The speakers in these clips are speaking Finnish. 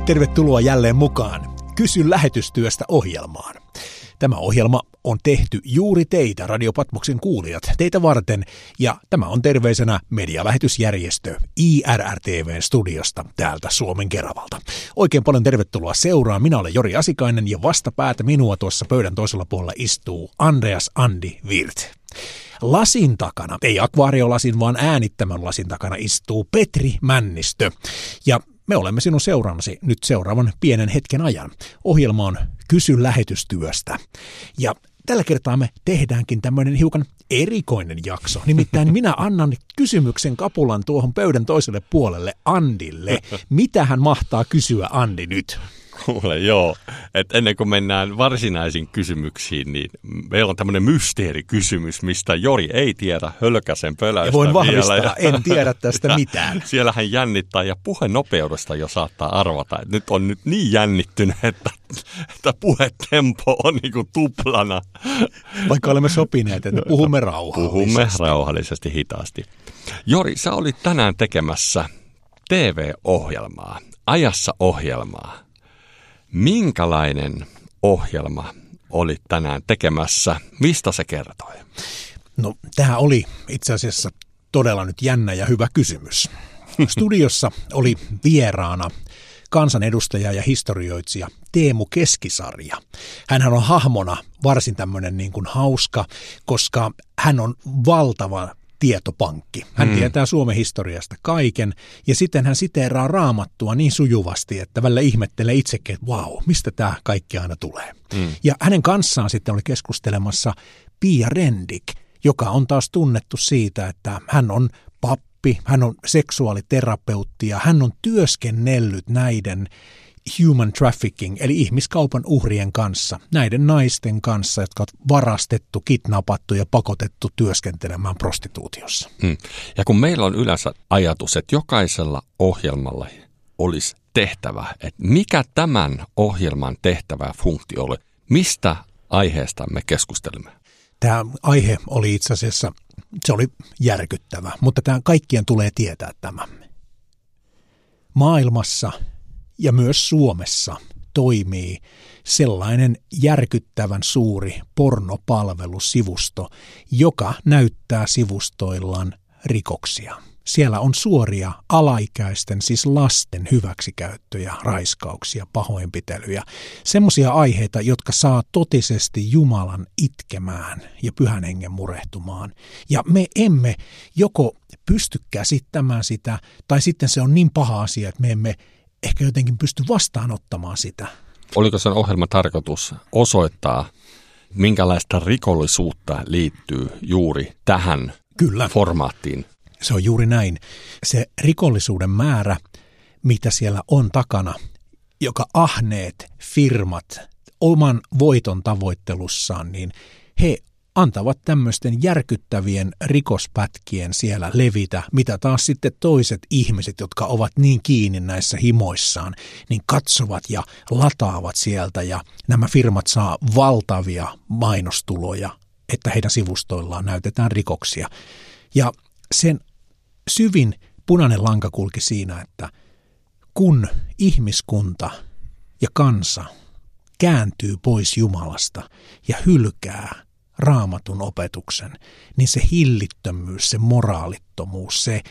Tervetuloa jälleen mukaan Kysy lähetystyöstä -ohjelmaan. Tämä ohjelma on tehty juuri teitä, Radio Patmoksen kuulijat, teitä varten, ja tämä on terveisenä medialähetysjärjestö IRR-TV:n studiosta täältä Suomen Keravalta. Oikein paljon tervetuloa seuraan. Minä olen Jori Asikainen ja vastapäätä minua tuossa pöydän toisella puolella istuu Andreas Andi Wirth. Lasin takana, ei akvaariolasin, vaan äänittämän lasin takana istuu Petri Männistö. Ja me olemme sinun seurannasi nyt seuraavan pienen hetken ajan. Ohjelma on Kysy lähetystyöstä. Ja tällä kertaa me tehdäänkin tämmöinen hiukan erikoinen jakso. Nimittäin minä annan kysymyksen kapulan tuohon pöydän toiselle puolelle Andille. Mitä hän mahtaa kysyä, Andi, nyt? Kuule, joo. Et ennen kuin mennään varsinaisiin kysymyksiin, niin meillä on tämmöinen mysteerikysymys, mistä Jori ei tiedä hölkäsen pöläystä. Ja voin vahvistaa, en tiedä tästä mitään. Siellä hän jännittää ja puhenopeudesta jo saattaa arvata. Että nyt on niin jännittynyt, että puhetempo on niin kuin tuplana. Vaikka olemme sopineet, että puhumme rauhallisesti. Puhumme rauhallisesti hitaasti. Jori, sä olit tänään tekemässä TV-ohjelmaa, Ajassa ohjelmaa. Minkälainen ohjelma olit tänään tekemässä? Mistä se kertoi? No, tämä oli itse asiassa todella nyt jännä ja hyvä kysymys. Studiossa oli vieraana kansanedustaja ja historioitsija Teemu Keskisarja. Hänhän on hahmona varsin tämmöinen niin kuin hauska, koska hän on valtava tietopankki. Hän tietää Suomen historiasta kaiken, ja sitten hän siteeraa Raamattua niin sujuvasti, että välillä ihmettelee itsekin, että vau, mistä tämä kaikki aina tulee. Ja hänen kanssaan sitten oli keskustelemassa Pia Rendik, joka on taas tunnettu siitä, että hän on pappi, hän on seksuaaliterapeutti ja hän on työskennellyt näiden human trafficking, eli ihmiskaupan uhrien kanssa, näiden naisten kanssa, jotka on varastettu, kidnappattu ja pakotettu työskentelemään prostituutiossa. Ja kun meillä on yleensä ajatus, että jokaisella ohjelmalla olisi tehtävä, että mikä tämän ohjelman tehtävä ja funktio oli, mistä aiheesta me keskustelimme? Tämä aihe oli itse asiassa, se oli järkyttävä, mutta tämä kaikkien tulee tietää tämä. Maailmassa ja myös Suomessa toimii sellainen järkyttävän suuri pornopalvelusivusto, joka näyttää sivustoillaan rikoksia. Siellä on suoria alaikäisten, siis lasten hyväksikäyttöjä, raiskauksia, pahoinpitelyjä. Semmoisia aiheita, jotka saa totisesti Jumalan itkemään ja Pyhän Hengen murehtumaan. Ja me emme joko pysty käsittämään sitä, tai sitten se on niin paha asia, että me emme ehkä jotenkin pysty vastaanottamaan sitä. Oliko sen ohjelman tarkoitus osoittaa, minkälaista rikollisuutta liittyy juuri tähän formaattiin? Se on juuri näin. Se rikollisuuden määrä, mitä siellä on takana, joka ahneet firmat oman voiton tavoittelussaan, niin he antavat tämmöisten järkyttävien rikospätkien siellä levitä, mitä taas sitten toiset ihmiset, jotka ovat niin kiinni näissä himoissaan, niin katsovat ja lataavat sieltä, ja nämä firmat saa valtavia mainostuloja, että heidän sivustoillaan näytetään rikoksia. Ja sen syvin punainen lanka kulki siinä, että kun ihmiskunta ja kansa kääntyy pois Jumalasta ja hylkää Raamatun opetuksen, niin se hillittömyys, se moraalittomuus, se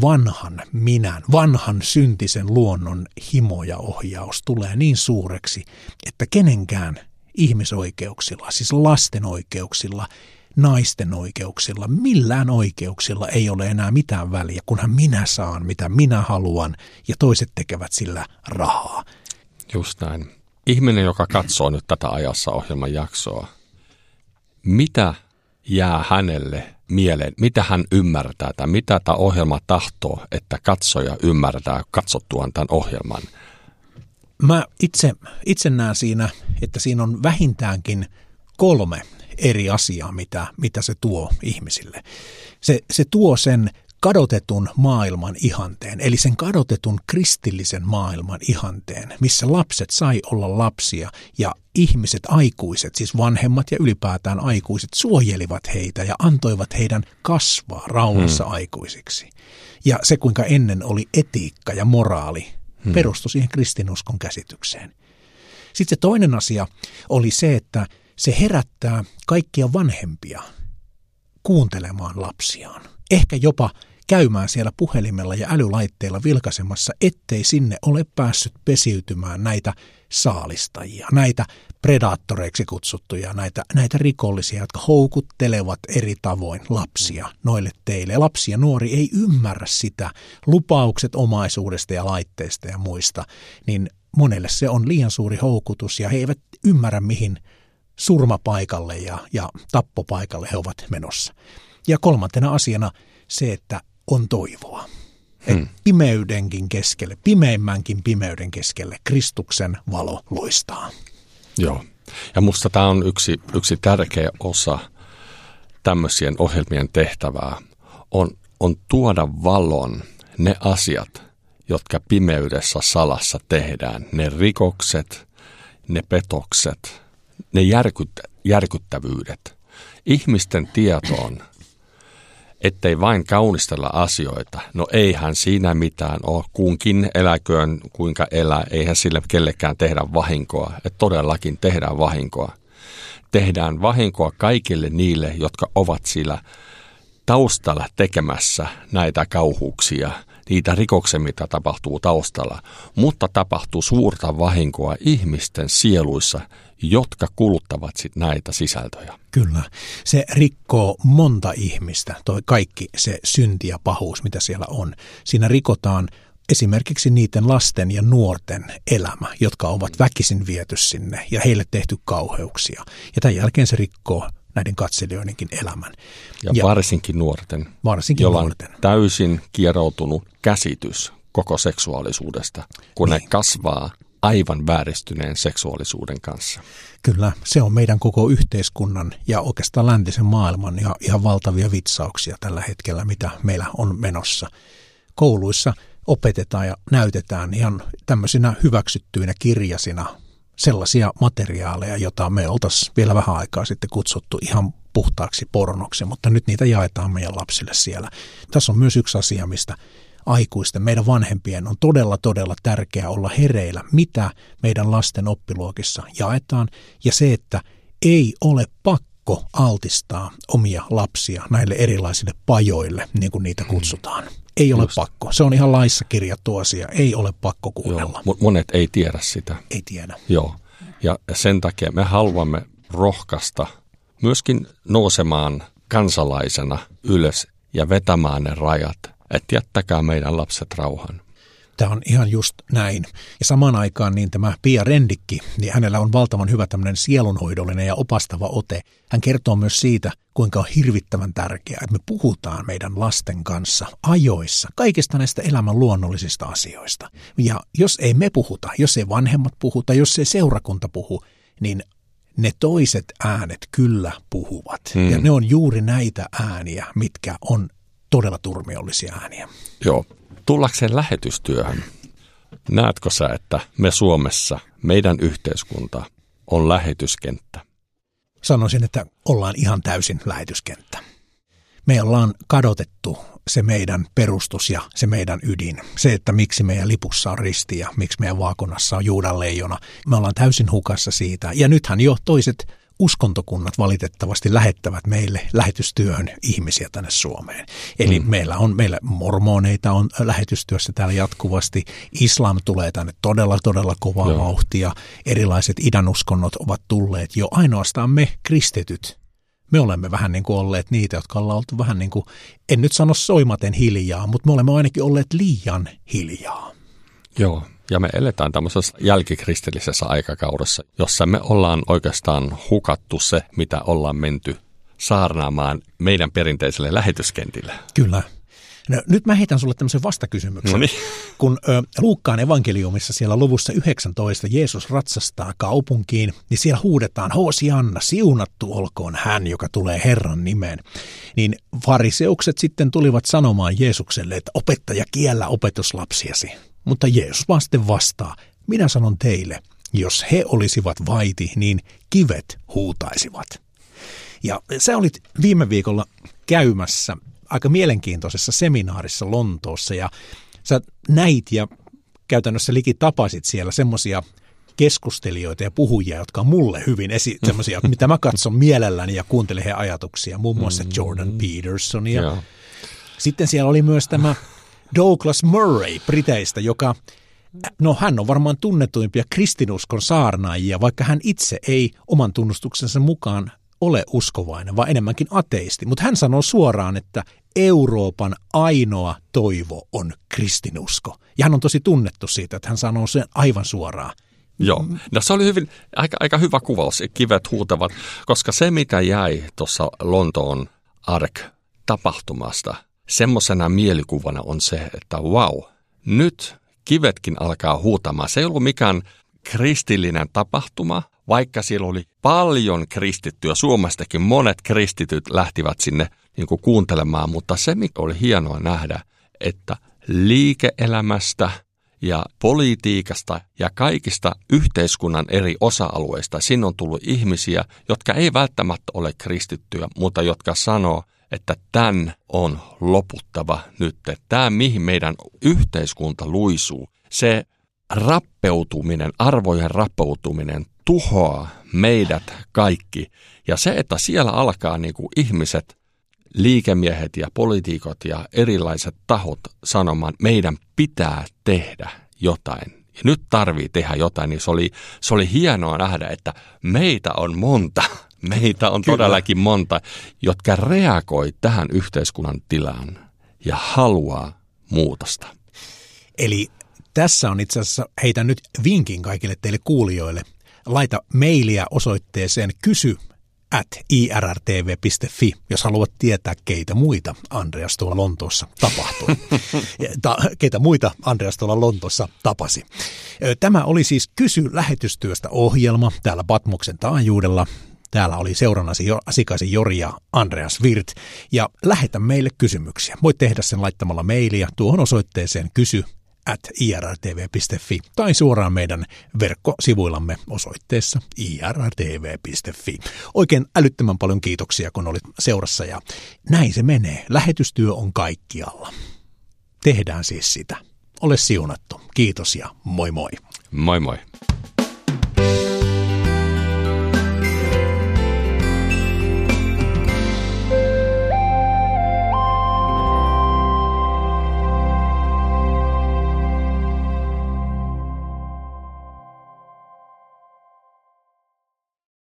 vanhan syntisen luonnon himo ja ohjaus tulee niin suureksi, että kenenkään ihmisoikeuksilla, siis lasten oikeuksilla, naisten oikeuksilla, millään oikeuksilla ei ole enää mitään väliä, kunhan minä saan, mitä minä haluan, ja toiset tekevät sillä rahaa. Just näin. Ihminen, joka katsoo nyt tätä Ajassa ohjelman jaksoa, mitä jää hänelle mieleen, mitä hän ymmärtää tai mitä tämä ohjelma tahtoo, että katsoja ymmärtää katsottuaan tämän ohjelman? Mä itse näen siinä, että siinä on vähintäänkin 3 eri asiaa, mitä se tuo ihmisille. Se tuo sen kadotetun maailman ihanteen, eli sen kadotetun kristillisen maailman ihanteen, missä lapset sai olla lapsia ja ihmiset, aikuiset, siis vanhemmat ja ylipäätään aikuiset, suojelivat heitä ja antoivat heidän kasvaa rauhassa aikuisiksi. Ja se, kuinka ennen oli etiikka ja moraali perustui siihen kristinuskon käsitykseen. Sitten se toinen asia oli se, että se herättää kaikkia vanhempia kuuntelemaan lapsiaan. Ehkä jopa käymään siellä puhelimella ja älylaitteilla vilkaisemassa, ettei sinne ole päässyt pesiytymään näitä saalistajia, näitä predaattoreiksi kutsuttuja, näitä rikollisia, jotka houkuttelevat eri tavoin lapsia noille teille. Ja lapsi ja nuori ei ymmärrä sitä, lupaukset omaisuudesta ja laitteista ja muista, niin monelle se on liian suuri houkutus ja he eivät ymmärrä, mihin surmapaikalle ja tappopaikalle he ovat menossa. Ja kolmantena asiana se, että on toivoa. Pimeydenkin keskelle, pimeimmänkin pimeyden keskelle Kristuksen valo loistaa. Joo, ja musta tämä on yksi tärkeä osa tämmöisien ohjelmien tehtävää, on tuoda valon ne asiat, jotka pimeydessä salassa tehdään, ne rikokset, ne petokset, ne järkyttävyydet, ihmisten tietoon, ettei vain kaunistella asioita. No eihän siinä mitään ole, kunkin eläköön kuinka elää, eihän sille kellekään tehdä vahinkoa. Että todellakin tehdään vahinkoa. Tehdään vahinkoa kaikille niille, jotka ovat sillä taustalla tekemässä näitä kauhuuksia, niitä rikoksia, mitä tapahtuu taustalla, mutta tapahtuu suurta vahinkoa ihmisten sieluissa, jotka kuluttavat näitä sisältöjä. Kyllä. Se rikkoo monta ihmistä, toi kaikki se synti ja pahuus, mitä siellä on. Siinä rikotaan esimerkiksi niiden lasten ja nuorten elämä, jotka ovat väkisin viety sinne ja heille tehty kauheuksia. Ja tämän jälkeen se rikkoo näiden katselijoidenkin elämän. Ja varsinkin nuorten, jolla on täysin kieroutunut käsitys koko seksuaalisuudesta, kun ne kasvaa aivan vääristyneen seksuaalisuuden kanssa. Kyllä, se on meidän koko yhteiskunnan ja oikeastaan läntisen maailman ja ihan valtavia vitsauksia tällä hetkellä, mitä meillä on menossa. Kouluissa opetetaan ja näytetään ihan tämmöisinä hyväksyttyinä kirjasina sellaisia materiaaleja, joita me oltaisiin vielä vähän aikaa sitten kutsuttu ihan puhtaaksi pornoksi, mutta nyt niitä jaetaan meidän lapsille siellä. Tässä on myös yksi asia, mistä aikuisten, meidän vanhempien on todella tärkeää olla hereillä, mitä meidän lasten oppiluokissa jaetaan, ja se, että ei ole pakko altistaa omia lapsia näille erilaisille pajoille, niin kuin niitä kutsutaan. Ei ole pakko. Se on ihan laissa kirjattu asia. Ei ole pakko kuunnella. Joo, monet ei tiedä sitä. Ei tiedä. Joo, ja sen takia me haluamme rohkaista myöskin nousemaan kansalaisena ylös ja vetämään ne rajat, että jättäkää meidän lapset rauhaan. Tämä on ihan just näin. Ja samaan aikaan niin tämä Pia Rendikki, niin hänellä on valtavan hyvä tämmöinen sielunhoidollinen ja opastava ote. Hän kertoo myös siitä, kuinka on hirvittävän tärkeää, että me puhutaan meidän lasten kanssa ajoissa, kaikista näistä elämän luonnollisista asioista. Ja jos ei me puhuta, jos ei vanhemmat puhuta, jos ei seurakunta puhu, niin ne toiset äänet kyllä puhuvat. Ja ne on juuri näitä ääniä, mitkä on todella turmiollisia ääniä. Joo. Tullakseen lähetystyöhön, näetkö sä, että me Suomessa, meidän yhteiskunta on lähetyskenttä? Sanoisin, että ollaan ihan täysin lähetyskenttä. Me ollaan kadotettu se meidän perustus ja se meidän ydin. Se, että miksi meidän lipussa on risti ja miksi meidän vaakunassa on Juudan leijona. Me ollaan täysin hukassa siitä. Ja nythän jo toiset uskontokunnat valitettavasti lähettävät meille lähetystyöhön ihmisiä tänne Suomeen. Eli meillä mormoneita on lähetystyössä täällä jatkuvasti. Islam tulee tänne todella kovaa vauhtia. Erilaiset idänuskonnot ovat tulleet jo. Ainoastaan me kristityt. Me olemme vähän niin kuin olleet niitä, jotka ollaan oltu vähän niin kuin, en nyt sano soimaten hiljaa, mutta me olemme ainakin olleet liian hiljaa. Joo. Ja me eletään tämmöisessä jälkikristillisessä aikakaudessa, jossa me ollaan oikeastaan hukattu se, mitä ollaan menty saarnaamaan meidän perinteiselle lähetyskentille. Kyllä. No, nyt mä heitän sulle tämmöisen vastakysymyksen. Noniin. Kun Luukkaan evankeliumissa siellä luvussa 19 Jeesus ratsastaa kaupunkiin, niin siellä huudetaan Hosianna, siunattu olkoon hän, joka tulee Herran nimeen. Niin fariseukset sitten tulivat sanomaan Jeesukselle, että opettaja kiellä opetuslapsiasi. Mutta Jeesus vaan sitten vastaa, minä sanon teille, jos he olisivat vaiti, niin kivet huutaisivat. Ja sä olit viime viikolla käymässä aika mielenkiintoisessa seminaarissa Lontoossa ja sä näit ja käytännössä liki tapasit siellä semmoisia keskustelijoita ja puhujia, jotka on mulle hyvin semmoisia, mitä mä katson mielelläni ja kuuntelen heidän ajatuksia, muun muassa Jordan Petersonia. Joo. Sitten siellä oli myös tämä Douglas Murray Briteistä, joka, no hän on varmaan tunnetuimpia kristinuskon saarnaajia, vaikka hän itse ei oman tunnustuksensa mukaan ole uskovainen, vaan enemmänkin ateisti. Mutta hän sanoo suoraan, että Euroopan ainoa toivo on kristinusko. Ja hän on tosi tunnettu siitä, että hän sanoo sen aivan suoraan. Joo, no se oli aika hyvä kuvaus, kivet huutavat, koska se mitä jäi tuossa Lontoon ARK-tapahtumasta, semmoisena mielikuvana on se, että vau, nyt kivetkin alkaa huutamaan. Se ei ollut mikään kristillinen tapahtuma, vaikka siellä oli paljon kristittyä. Suomestakin monet kristityt lähtivät sinne niin kuin kuuntelemaan, mutta se mikä oli hienoa nähdä, että liike-elämästä ja politiikasta ja kaikista yhteiskunnan eri osa-alueista sinne on tullut ihmisiä, jotka ei välttämättä ole kristittyjä, mutta jotka sanoo, että tämän on loputtava nyt. Tämä, mihin meidän yhteiskunta luisuu, se rappeutuminen, arvojen rappeutuminen tuhoaa meidät kaikki. Ja se, että siellä alkaa niin kuin ihmiset, liikemiehet ja poliitikot ja erilaiset tahot sanomaan, että meidän pitää tehdä jotain. Ja nyt tarvii tehdä jotain, niin se oli hienoa nähdä, että meitä on monta. Meitä on todellakin monta, jotka reagoi tähän yhteiskunnan tilaan ja haluaa muutosta. Eli tässä on itse asiassa, heitän nyt vinkin kaikille teille kuulijoille. Laita mailia osoitteeseen kysy@irrtv.fi, jos haluat tietää, keitä muita Andreas tuolla Lontoossa tapahtui. Keitä muita Andreas tuolla Lontoossa tapasi. Tämä oli siis Kysy lähetystyöstä -ohjelma täällä Patmoksen taajuudella. Täällä oli seurannasi Asikaisen Jori ja Andreas Wirth. Ja lähetä meille kysymyksiä. Voit tehdä sen laittamalla mailia tuohon osoitteeseen kysy@irrtv.fi tai suoraan meidän verkkosivuillamme osoitteessa irrtv.fi. Oikein älyttömän paljon kiitoksia, kun olit seurassa, ja näin se menee. Lähetystyö on kaikkialla. Tehdään siis sitä. Ole siunattu. Kiitos ja moi moi. Moi moi.